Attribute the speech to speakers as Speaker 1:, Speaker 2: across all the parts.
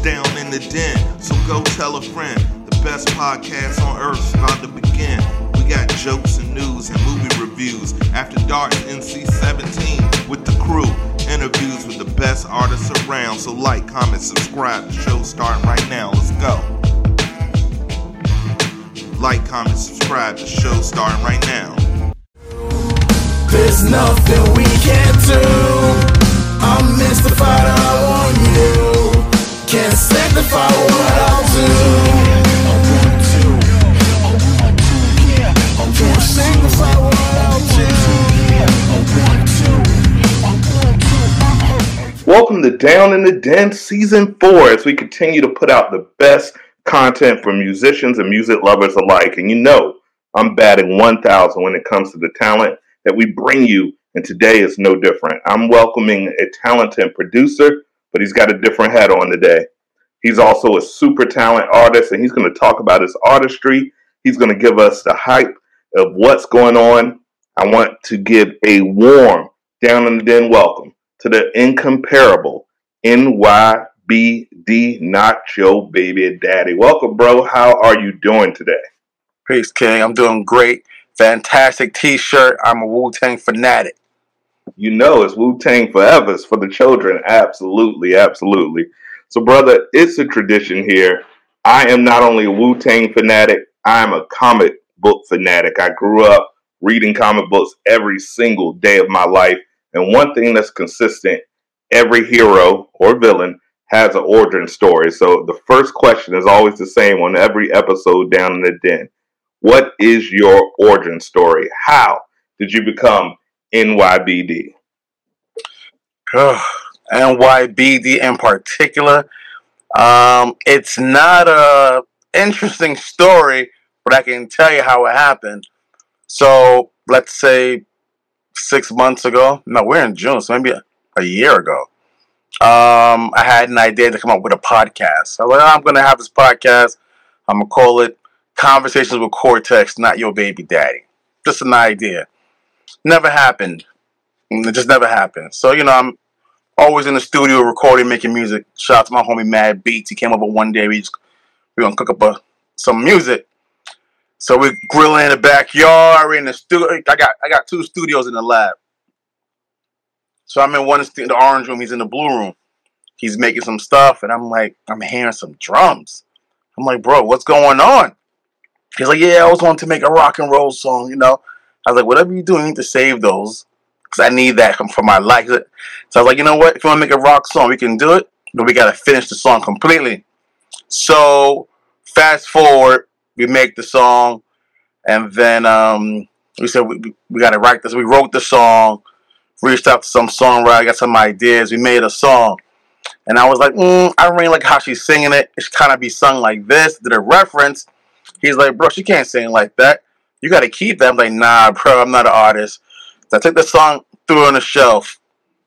Speaker 1: Down in the Den, so go tell a friend. The best podcast on earth's about to begin. We got jokes and news and movie reviews. After Dark NC-17 with the crew. Interviews with the best artists around. So like, comment, subscribe. The show's starting right now. Let's go. Like, comment, subscribe. The show's starting right now.
Speaker 2: There's nothing we can't do. I'm mystified, I want you. Can't sanctify what I'll do. Can't sanctify what I'll do.
Speaker 3: Welcome to Down in the Den Season 4 as we continue to put out the best content for musicians and music lovers alike. And you know, I'm batting 1,000 when it comes to the talent that we bring you, and today is no different. I'm welcoming a talented producer, but he's got a different hat on today. He's also a super talent artist, and he's going to talk about his artistry. He's going to give us the hype of what's going on. I want to give a warm Down in the Den welcome to the incomparable NYBD, Not Your Baby Daddy. Welcome, bro. How are you doing today?
Speaker 4: Peace, King. I'm doing great. Fantastic t-shirt. I'm a Wu-Tang fanatic.
Speaker 3: You know it's Wu-Tang forever. It's for the children. Absolutely, absolutely. So, brother, it's a tradition here. I am not only a Wu-Tang fanatic, I'm a comic book fanatic. I grew up reading comic books every single day of my life. And one thing that's consistent, every hero or villain has an origin story. So the first question is always the same on every episode Down in the Den. What is your origin story? How did you become NYBD?
Speaker 4: NYBD in particular. It's not a interesting story, but I can tell you how it happened. So let's say 6 months ago. No, we're in June, so maybe a year ago. I had an idea to come up with a podcast. So I'm going to have this podcast. I'm going to call it Conversations with Cortex, Not Your Baby Daddy. Just an idea. Never happened. It just never happened. So, you know, I'm always in the studio recording, making music. Shout out to my homie Mad Beats. He came over one day. We're going to cook up some music. So we're grilling in the backyard. We're in the studio. I got 2 studios in the lab. So I'm in one in the orange room. He's in the blue room. He's making some stuff. And I'm like, I'm hearing some drums. I'm like, bro, what's going on? He's like, yeah, I was wanting to make a rock and roll song, you know. I was like, whatever you do, you need to save those. Because I need that for my life. So I was like, you know what? If you want to make a rock song, we can do it. But we got to finish the song completely. So fast forward, we make the song. And then we said, we got to write this. We wrote the song. Reached out to some songwriter. Got some ideas. We made a song. And I was like, I really like how she's singing it. It should kind of be sung like this. Did a reference. He's like, bro, she can't sing like that. You got to keep that. I'm like, nah, bro, I'm not an artist. So I took the song, threw it on the shelf.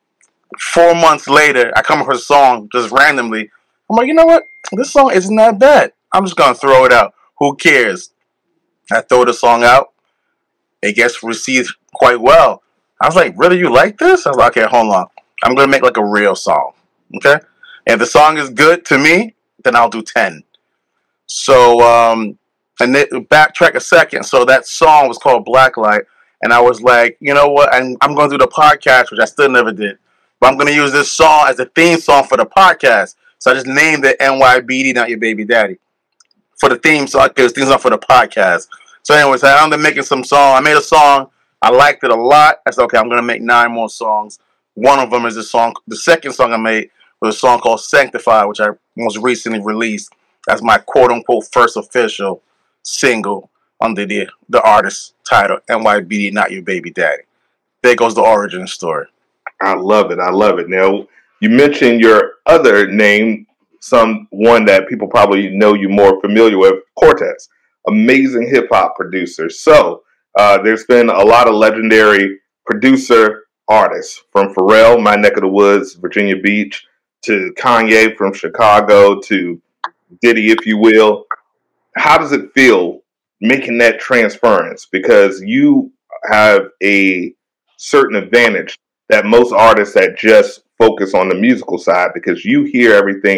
Speaker 4: 4 months later, I come across a song just randomly. I'm like, you know what? This song isn't that bad. I'm just going to throw it out. Who cares? I throw the song out. It gets received quite well. I was like, really, you like this? I was like, okay, hold on. I'm going to make like a real song. Okay? And if the song is good to me, then I'll do 10. So, and then backtrack a second. So that song was called Blacklight. And I was like, you know what? I'm going to do the podcast, which I still never did. But I'm going to use this song as a theme song for the podcast. So I just named it NYBD, Not Your Baby Daddy. For the theme song, because theme song for the podcast. So anyways, I ended up making some song. I made a song. I liked it a lot. I said, okay, I'm going to make 9 more songs. One of them is a song. The second song I made was a song called Sanctify, which I most recently released as my quote-unquote first official single under the artist title, NYBD, Not Your Baby Daddy. There goes the origin story.
Speaker 3: I love it. I love it. Now, you mentioned your other name, one that people probably know you more familiar with, Cortex. Amazing hip-hop producer. So, there's been a lot of legendary producer artists, from Pharrell, my neck of the woods, Virginia Beach, to Kanye from Chicago, to Diddy, if you will. How does it feel making that transference? Because you have a certain advantage that most artists that just focus on the musical side, because you hear everything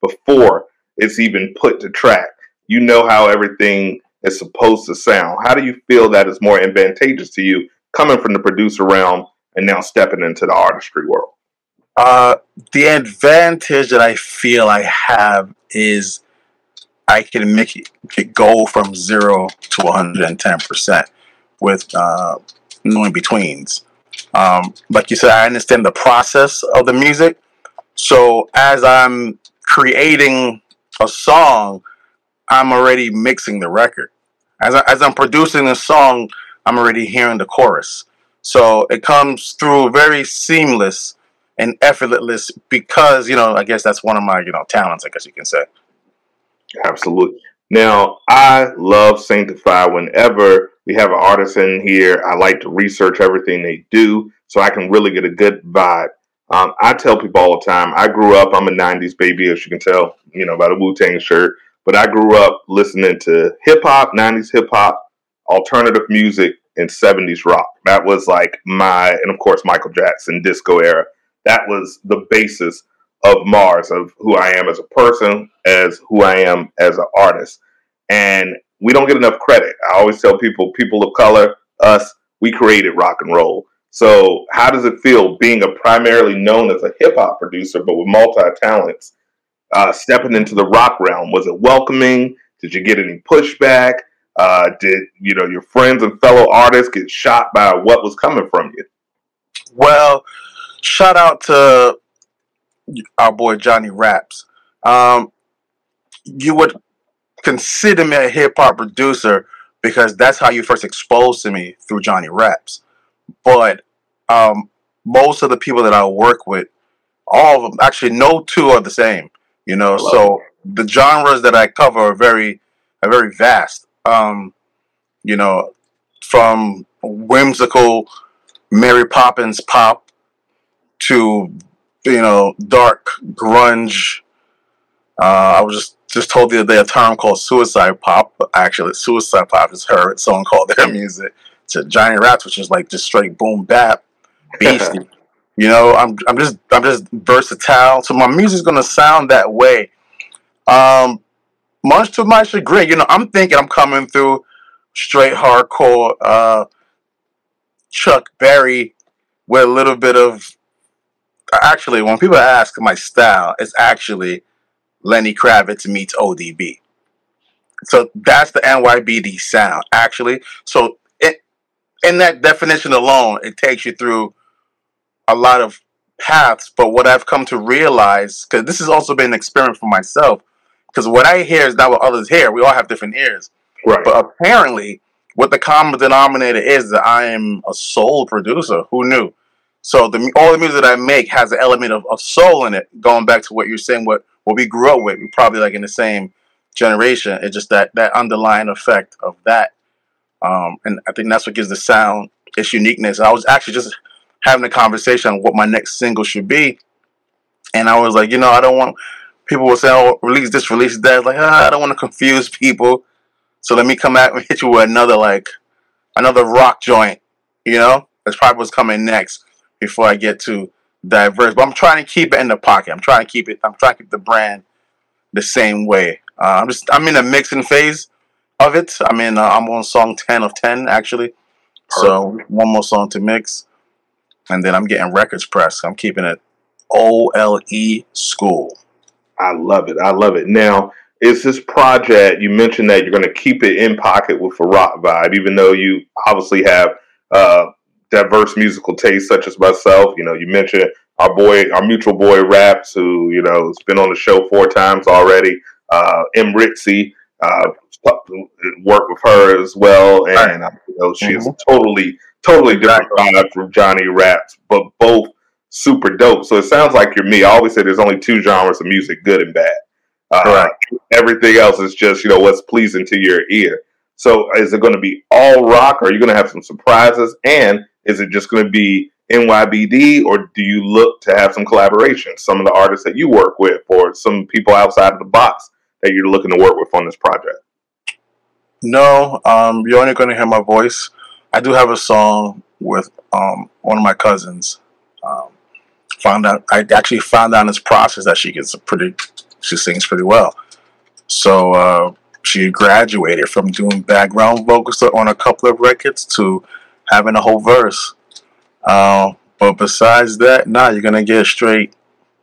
Speaker 3: before it's even put to track. You know how everything is supposed to sound. How do you feel that is more advantageous to you coming from the producer realm and now stepping into the artistry world?
Speaker 4: The advantage that I feel I have is I can make it go from 0 to 110% with no in betweens. Like you said, I understand the process of the music. So as I'm creating a song, I'm already mixing the record. As I'm producing a song, I'm already hearing the chorus. So it comes through very seamless and effortless because, I guess that's one of my, talents, I guess you can say.
Speaker 3: Absolutely. Now, I love Sanctify. Whenever we have an artist in here, I like to research everything they do so I can really get a good vibe. I tell people all the time, I grew up, I'm a 90s baby, as you can tell, by the Wu-Tang shirt. But I grew up listening to hip-hop, 90s hip-hop, alternative music, and 70s rock. That was like and of course, Michael Jackson, disco era. That was the basis of Mars, of who I am as a person, as who I am as an artist. And we don't get enough credit. I always tell people of color, us, we created rock and roll. So how does it feel being a primarily known as a hip hop producer, but with multi-talents, stepping into the rock realm? Was it welcoming? Did you get any pushback? Did your friends and fellow artists get shocked by what was coming from you?
Speaker 4: Well, shout out to our boy Johnny Raps. You would consider me a hip hop producer because that's how you first exposed to me, through Johnny Raps. But most of the people that I work with, all of them, actually no two are the same. So the genres that I cover are very vast. From whimsical Mary Poppins pop to dark grunge. I was just told the other day a term called suicide pop. Actually, suicide pop is her song called their music. To Johnny Raps, which is like just straight boom bap, beastie. I'm just versatile. So my music's gonna sound that way. Much to my chagrin, I'm thinking I'm coming through straight hardcore Chuck Berry with a little bit of. Actually, when people ask my style, it's actually Lenny Kravitz meets ODB. So that's the NYBD sound, actually. So in that definition alone, it takes you through a lot of paths. But what I've come to realize, because this has also been an experiment for myself, because what I hear is not what others hear. We all have different ears.
Speaker 3: Right.
Speaker 4: But apparently, what the common denominator is that I am a soul producer. Who knew? So all the music that I make has an element of soul in it. Going back to what you're saying, what we grew up with, we're probably like in the same generation. It's just that underlying effect of that. And I think that's what gives the sound its uniqueness. I was actually just having a conversation on what my next single should be. And I was like, I don't want, people will say, oh, release this, release that. Like, I don't want to confuse people. So let me come out and hit you with another rock joint, That's probably what's coming next before I get to diverse. But I'm trying to keep it in the pocket. I'm trying to keep the brand the same way. I'm in a mixing phase of it. I'm on song 10 of 10 actually. So one more song to mix, and then I'm getting records pressed. I'm keeping it OLE school.
Speaker 3: I love it. Now, is this project, you mentioned that you're going to keep it in pocket with a rock vibe, even though you obviously have diverse musical tastes, such as myself. You mentioned our mutual boy Raps, who has been on the show 4 times already. M. Ritzy, worked with her as well, and she is totally different vibe from Johnny Raps, but both super dope. So it sounds like you're me. I always say there's only 2 genres of music, good and bad. Everything else is just what's pleasing to your ear. So is it going to be all rock, or are you going to have some surprises? And is it just going to be NYBD, or do you look to have some collaborations? Some of the artists that you work with, or some people outside of the box that you're looking to work with on this project?
Speaker 4: No, you're only going to hear my voice. I do have a song with one of my cousins. I actually found out in this process that she gets a pretty she sings pretty well. So she graduated from doing background vocals on a couple of records to having a whole verse. But besides that, you're gonna get straight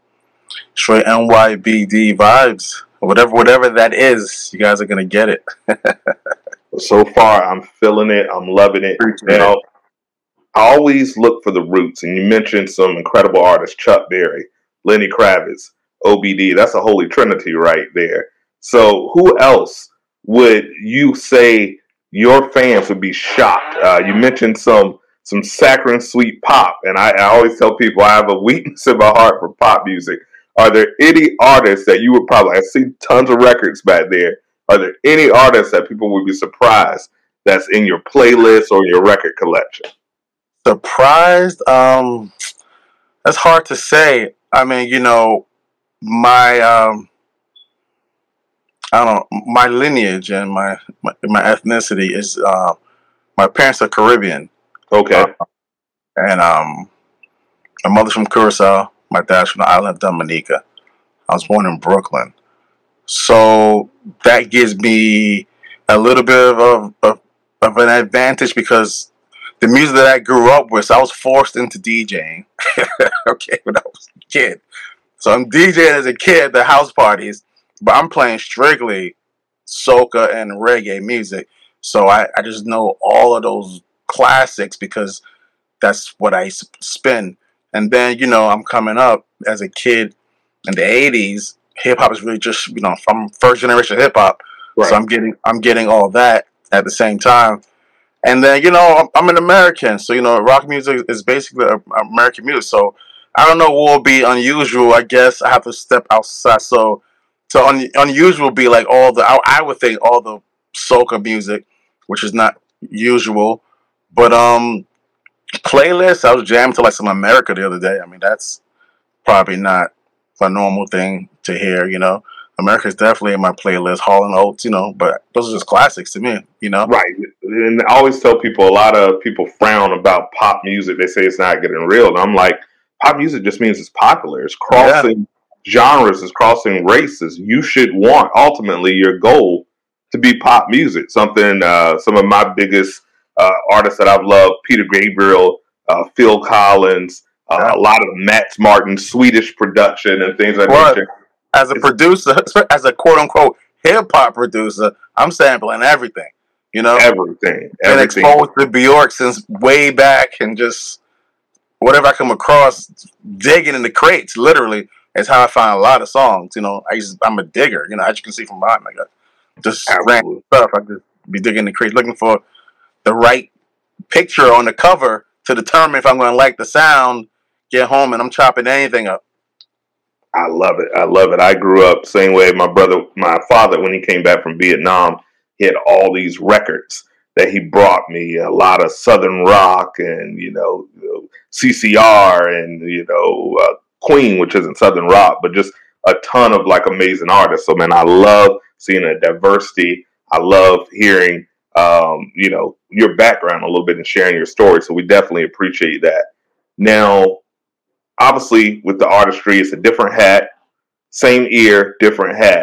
Speaker 4: NYBD vibes. Whatever that is, you guys are gonna get it.
Speaker 3: So far, I'm feeling it. I'm loving it. You know, I always look for the roots, and you mentioned some incredible artists: Chuck Berry, Lenny Kravitz, OBD. That's a holy trinity right there. So, who else would you say your fans would be shocked? You mentioned some saccharine sweet pop, and I always tell people I have a weakness in my heart for pop music. Are there any artists that you would probably? I see tons of records back there. Are there any artists that people would be surprised that's in your playlist or your record collection?
Speaker 4: Surprised? That's hard to say. I mean, you know, my I don't know, my lineage and my ethnicity is my parents are Caribbean.
Speaker 3: Okay.
Speaker 4: And my mother's from Curacao, my dad's from the island of Dominica. I was born in Brooklyn. So that gives me a little bit of an advantage because the music that I grew up with, so I was forced into DJing. Okay, when I was a kid. So I'm DJing as a kid at the house parties, but I'm playing strictly soca and reggae music. So I just know all of those classics because that's what I spin. And then, you know, I'm coming up as a kid in the 80s. Hip hop is really just, you know, I'm first generation hip hop. Right. So I'm getting all that at the same time. And then, you know, I'm an American. So, you know, rock music is basically American music. So I don't know what will be unusual. I guess I have to step outside. So unusual would be like I would think all the soca music, which is not usual. But playlist, I was jamming to like some America the other day. I mean, that's probably not a normal thing to hear, you know. America's definitely in my playlist, Hall and Oates, you know, but those are just classics to me, you know.
Speaker 3: Right. And I always tell people, a lot of people frown about pop music. They say it's not getting real. And I'm like, pop music just means it's popular. It's crossing genres, it's crossing races. You should want, ultimately, your goal to be pop music. Something, some of my biggest artists that I've loved, Peter Gabriel, Phil Collins, a lot of Max Martin, Swedish production and things like that.
Speaker 4: As a producer, as a quote-unquote hip-hop producer, I'm sampling everything, you know?
Speaker 3: Everything.
Speaker 4: And exposed to Bjork since way back and just whatever I come across, digging in the crates, literally, is how I find a lot of songs, you know? I'm a digger, you know, as you can see from behind me. Just random stuff. I just be digging in the crates, looking for the right picture on the cover to determine if I'm going to like the sound, get home, and I'm chopping anything up.
Speaker 3: I love it. I love it. I grew up same way. My father, when he came back from Vietnam, he had all these records that he brought me. A lot of Southern rock and, you know, CCR and, you know, Queen, which isn't Southern rock, but just a ton of like amazing artists. So, man, I love seeing a diversity. I love hearing, you know, your background a little bit and sharing your story. So we definitely appreciate that. Now, obviously, with the artistry, it's a different hat, same ear, different hat.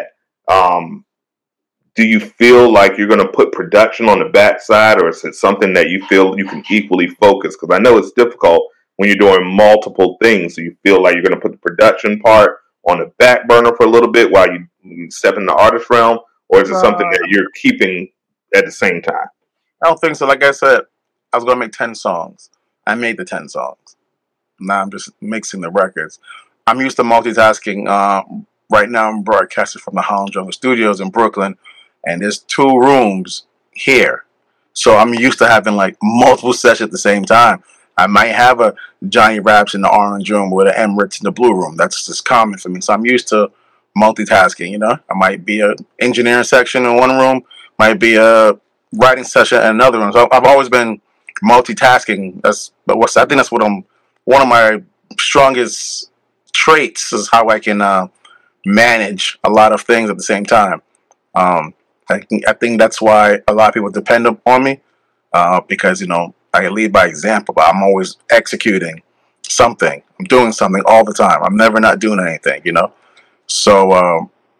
Speaker 3: Do you feel like you're going to put production on the backside, or is it something that you feel you can equally focus? Because I know it's difficult when you're doing multiple things. So you feel like you're going to put the production part on the back burner for a little bit while you step in the artist realm, or is it something that you're keeping at the same time?
Speaker 4: I don't think so. Like I said, I was going to make 10 songs. I made the 10 songs. Now I'm just mixing the records. I'm used to multitasking. Right now I'm broadcasting from the Holland Jungle Studios in Brooklyn, and there's 2 rooms here. So I'm used to having like multiple sessions at the same time. I might have a Johnny Raps in the orange room with an Emirates in the blue room. That's just common for me. So I'm used to multitasking, you know. I might be an engineering section in one room, might be a writing session in another room. So I've always been multitasking. I think that's what one of my strongest traits is how I can manage a lot of things at the same time. I think that's why a lot of people depend on me because, you know, I lead by example, but I'm always executing something. I'm doing something all the time. I'm never not doing anything, you know. So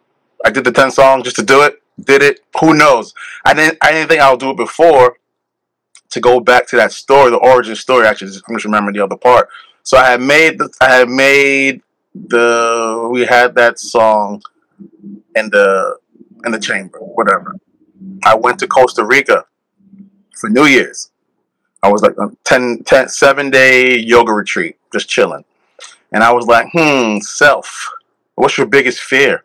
Speaker 4: I did the 10 songs just to do it. Did it. Who knows? I didn't think I would do it before. To go back to that story, the origin story. Actually, I'm just remembering the other part. So we had that song in the chamber, whatever. I went to Costa Rica for New Year's. I was like a 7-day yoga retreat, just chilling. And I was like, self, what's your biggest fear?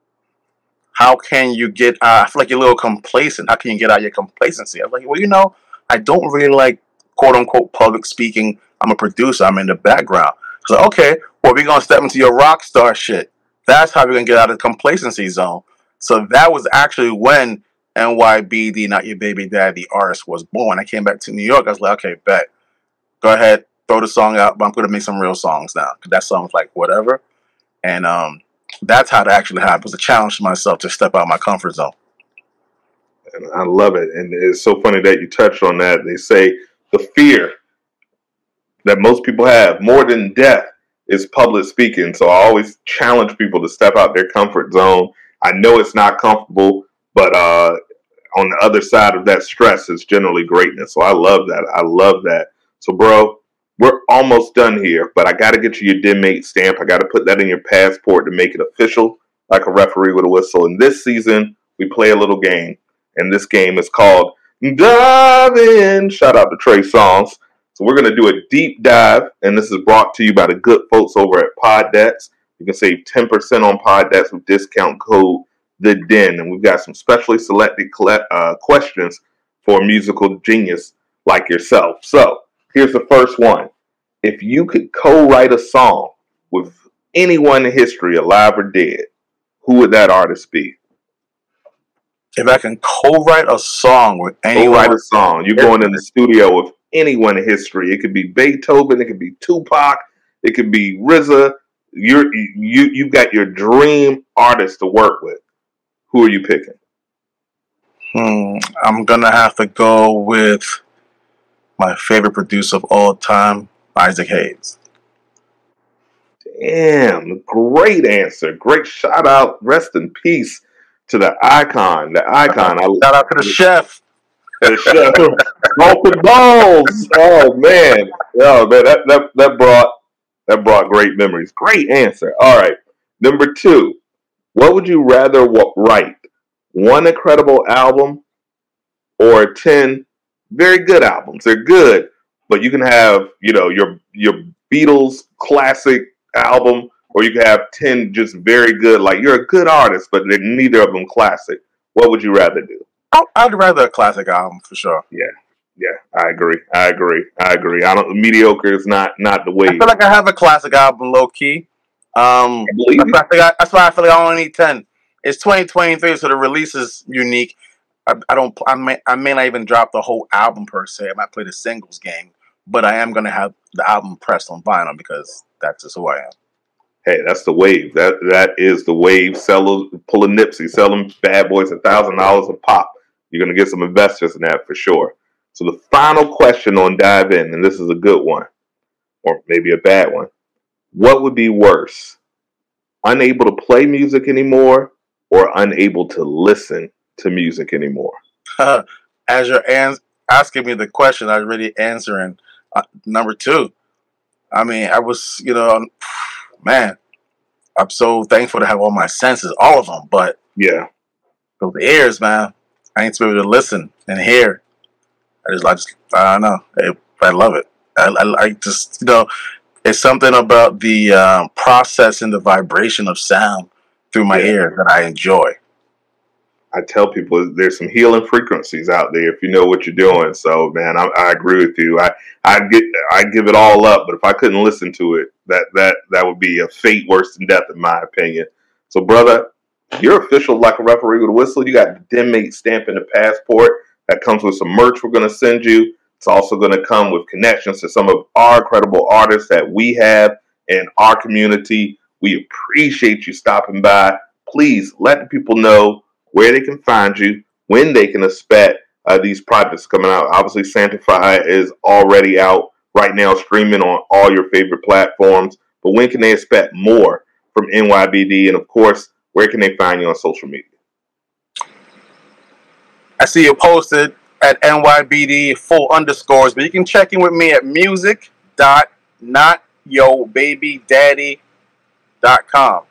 Speaker 4: How can you get I feel like you're a little complacent. How can you get out of your complacency? I was like, well, I don't really like quote unquote public speaking. I'm a producer. I'm in the background. So okay, well, we're gonna step into your rock star shit. That's how we're gonna get out of the complacency zone. So that was actually when NYBD, Not Your Baby Daddy, the artist, was born. I came back to New York. I was like, okay, bet. Go ahead, throw the song out, but I'm gonna make some real songs now. Cause that song's like whatever. And that's how it actually happened. It was a challenge to myself to step out of my comfort zone.
Speaker 3: And I love it. And it's so funny that you touched on that. They say the fear that most people have more than death is public speaking. So I always challenge people to step out their comfort zone. I know it's not comfortable, but on the other side of that stress is generally greatness. So I love that. I love that. So, bro, we're almost done here, but I got to get you your den mate stamp. I got to put that in your passport to make it official, like a referee with a whistle. And this season, we play a little game. And this game is called Dive In. Shout out to Trey Songz. So we're going to do a deep dive, and this is brought to you by the good folks over at Poddex. You can save 10% on Poddex with discount code The Den. And we've got some specially selected questions for a musical genius like yourself. So here's the first one. If you could co-write a song with anyone in history, alive or dead, who would that artist be?
Speaker 4: If I can co-write a song with anyone,
Speaker 3: co-write a song. You're going in the studio with anyone in history. It could be Beethoven. It could be Tupac. It could be RZA. You've got your dream artist to work with. Who are you picking?
Speaker 4: I'm gonna have to go with my favorite producer of all time, Isaac Hayes.
Speaker 3: Damn, great answer. Great shout out. Rest in peace to the icon. The icon.
Speaker 4: Shout out to the chef.
Speaker 3: The chef. Broken balls. Oh man. Oh man, that brought great memories. Great answer. All right. Number 2. What would you rather write? One incredible album or 10 very good albums? They're good, but you can have, your Beatles classic album, or you can have 10 just very good, like you're a good artist, but they're neither of them classic. What would you rather do?
Speaker 4: I'd rather a classic album for sure.
Speaker 3: Yeah, I agree. Mediocre is not the way.
Speaker 4: I feel like I have a classic album, low key.
Speaker 3: I believe
Speaker 4: that's why I feel like I only need 10. It's 2023, so the release is unique. I may not even drop the whole album per se. I might play the singles game, but I am gonna have the album pressed on vinyl because that's just who I am.
Speaker 3: Hey, that's the wave. That is the wave. Pull a Nipsey, sell them bad boys $1,000 a pop. You're gonna get some investors in that for sure. So the final question on Dive In, and this is a good one, or maybe a bad one. What would be worse? Unable to play music anymore, or unable to listen to music anymore?
Speaker 4: As you're asking me the question, I'm really answering number 2. I mean, I was, man, I'm so thankful to have all my senses, all of them. But
Speaker 3: yeah,
Speaker 4: those ears, man, I need to be able to listen and hear. I don't know. I love it. I just, it's something about the process and the vibration of sound through my ear that I enjoy.
Speaker 3: I tell people there's some healing frequencies out there if you know what you're doing. So, man, I agree with you. I give it all up, but if I couldn't listen to it, that would be a fate worse than death, in my opinion. So, brother, you're official like a referee with a whistle. You got the Den Mate stamp in the passport. That comes with some merch we're going to send you. It's also going to come with connections to some of our incredible artists that we have in our community. We appreciate you stopping by. Please let the people know where they can find you, when they can expect these projects coming out. Obviously, Sanctify is already out right now, streaming on all your favorite platforms. But when can they expect more from NYBD? And, of course, where can they find you on social media?
Speaker 4: I see you posted at NYBD _, but you can check in with me at music.notyobabydaddy.com.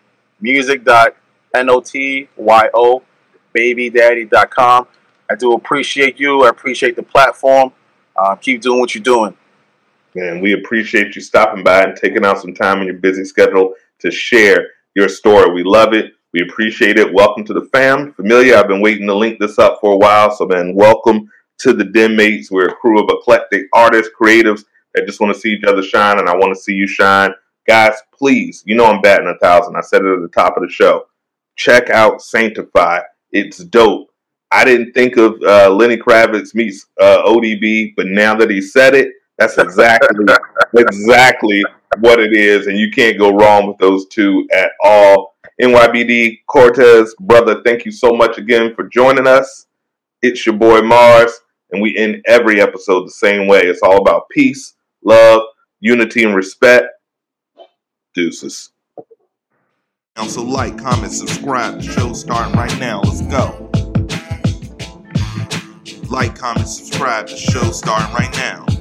Speaker 4: music.notyobabydaddy.com. I do appreciate you. I appreciate the platform. Keep doing what you're doing.
Speaker 3: Man, we appreciate you stopping by and taking out some time in your busy schedule to share your story. We love it. We appreciate it. Welcome to the fam. Familia, I've been waiting to link this up for a while. So, man, welcome to the Den Mates. We're a crew of eclectic artists, creatives that just want to see each other shine, and I want to see you shine. Guys, please, you know I'm batting 1,000. I said it at the top of the show. Check out Sanctify. It's dope. I didn't think of Lenny Kravitz meets ODB, but now that he said it, that's exactly what it is, and you can't go wrong with those two at all. NYBD Cortez, brother, thank you so much again for joining us. It's your boy Mars, and we end every episode the same way. It's all about peace, love, unity, and respect. Deuces.
Speaker 1: So like, comment, subscribe. The show's starting right now. Let's go. Like, comment, subscribe. The show's starting right now.